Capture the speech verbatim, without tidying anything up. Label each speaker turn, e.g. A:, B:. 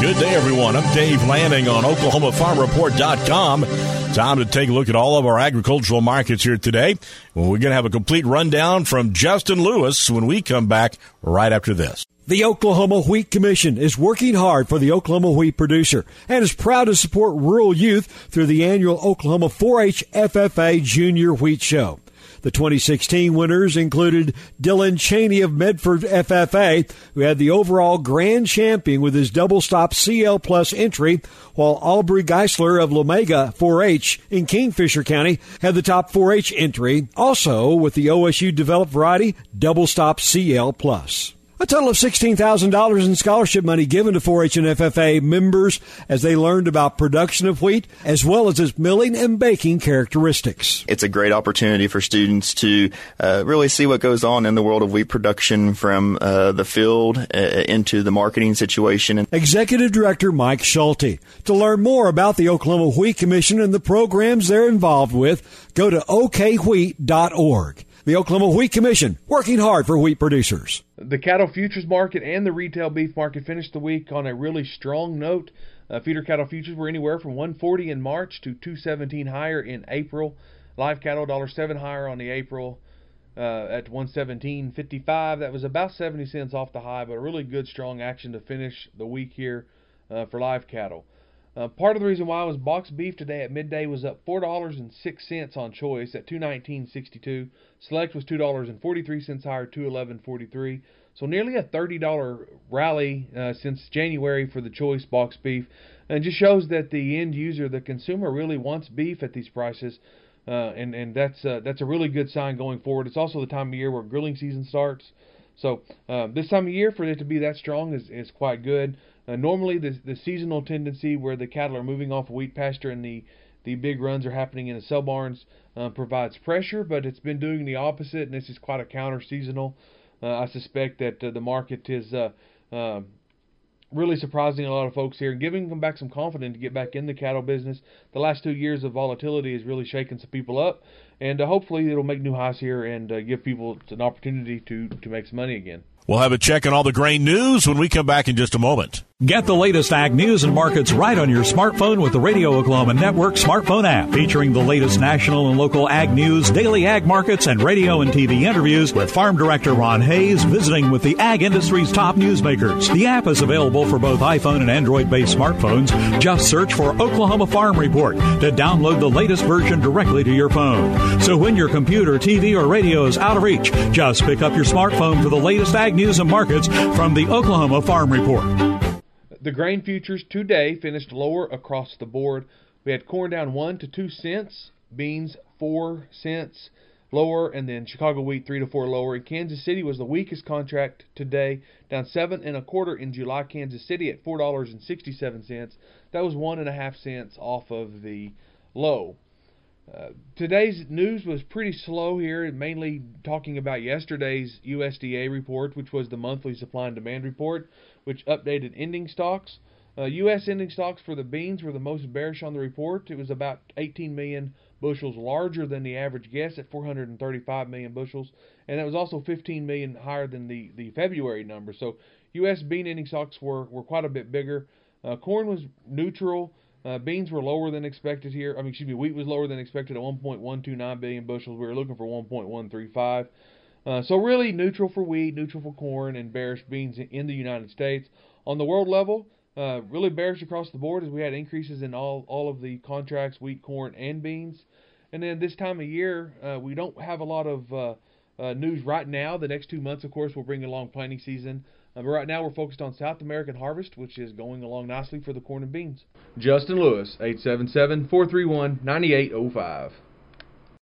A: Good day, everyone. I'm Dave Lanning on Oklahoma Farm Report dot com. Time to take a look at all of our agricultural markets here today. Well, we're going to have a complete rundown from Justin Lewis when we come back right after this.
B: The Oklahoma Wheat Commission is working hard for the Oklahoma wheat producer and is proud to support rural youth through the annual Oklahoma four H F F A Junior Wheat Show. The twenty sixteen winners included Dylan Cheney of Medford F F A, who had the overall grand champion with his double-stop C L Plus entry, while Aubrey Geisler of Lomega four H in Kingfisher County had the top four H entry, also with the O S U-developed variety double-stop C L Plus. A total of sixteen thousand dollars in scholarship money given to four H and F F A members as they learned about production of wheat as well as its milling and baking characteristics.
C: It's a great opportunity for students to uh, really see what goes on in the world of wheat production from uh, the field uh, into the marketing situation.
B: Executive Director Mike Schulte. To learn more about the Oklahoma Wheat Commission and the programs they're involved with, go to O K wheat dot org. The Oklahoma Wheat Commission, working hard for wheat producers.
D: The cattle futures market and the retail beef market finished the week on a really strong note. Uh, feeder cattle futures were anywhere from one forty in March to two seventeen higher in April. Live cattle one dollar seven higher on the April uh, at one seventeen fifty-five. That was about seventy cents off the high, but a really good strong action to finish the week here uh, for live cattle. Uh, part of the reason why was boxed beef today at midday was up four dollars and six cents on choice at two nineteen sixty-two. Select was two dollars and forty-three cents higher, two eleven forty-three. So nearly a thirty dollars rally uh, since January for the choice boxed beef. And just shows that the end user, the consumer, really wants beef at these prices. Uh, and, and that's, uh, that's a really good sign going forward. It's also the time of year where grilling season starts. So uh, this time of year, for it to be that strong is, is quite good. Uh, normally, the, the seasonal tendency where the cattle are moving off of wheat pasture and the, the big runs are happening in the sell barns uh, provides pressure, but it's been doing the opposite, and this is quite a counter-seasonal. Uh, I suspect that uh, the market is uh, uh, really surprising a lot of folks here and giving them back some confidence to get back in the cattle business. The last two years of volatility has really shaken some people up, and uh, hopefully it'll make new highs here and uh, give people an opportunity to, to make some money again.
A: We'll have a check on all the grain news when we come back in just a moment.
E: Get the latest ag news and markets right on your smartphone with the Radio Oklahoma Network smartphone app, featuring the latest national and local ag news, daily ag markets, and radio and T V interviews with Farm Director Ron Hayes visiting with the ag industry's top newsmakers. The app is available for both iPhone and Android-based smartphones. Just search for Oklahoma Farm Report to download the latest version directly to your phone. So when your computer, T V, or radio is out of reach, just pick up your smartphone for the latest ag news and markets from the Oklahoma Farm Report.
D: The grain futures today finished lower across the board. We had corn down one to two cents, beans four cents lower, and then Chicago wheat three to four lower. And Kansas City was the weakest contract today, down seven and a quarter in July. Kansas City at four dollars and sixty-seven cents. That was one and a half cents off of the low. Uh, today's news was pretty slow here, mainly talking about yesterday's U S D A report, which was the monthly supply and demand report, which updated ending stocks. Uh, U S ending stocks for the beans were the most bearish on the report. It was about eighteen million bushels larger than the average guess at four hundred thirty-five million bushels, and that was also fifteen million higher than the, the February number. So U S bean ending stocks were, were quite a bit bigger. Uh, corn was neutral. Uh, beans were lower than expected here. I mean, excuse me, wheat was lower than expected at one point one two nine billion bushels. We were looking for one point one three five. Uh, so really neutral for wheat, neutral for corn, and bearish beans in the United States. On the world level, uh, really bearish across the board as we had increases in all, all of the contracts, wheat, corn, and beans. And then this time of year, uh, we don't have a lot of uh, uh, news right now. The next two months, of course, will bring along planting season. Uh, but right now we're focused on South American harvest, which is going along nicely for the corn and beans. Justin Lewis, eight seven seven, four three one, nine eight zero five.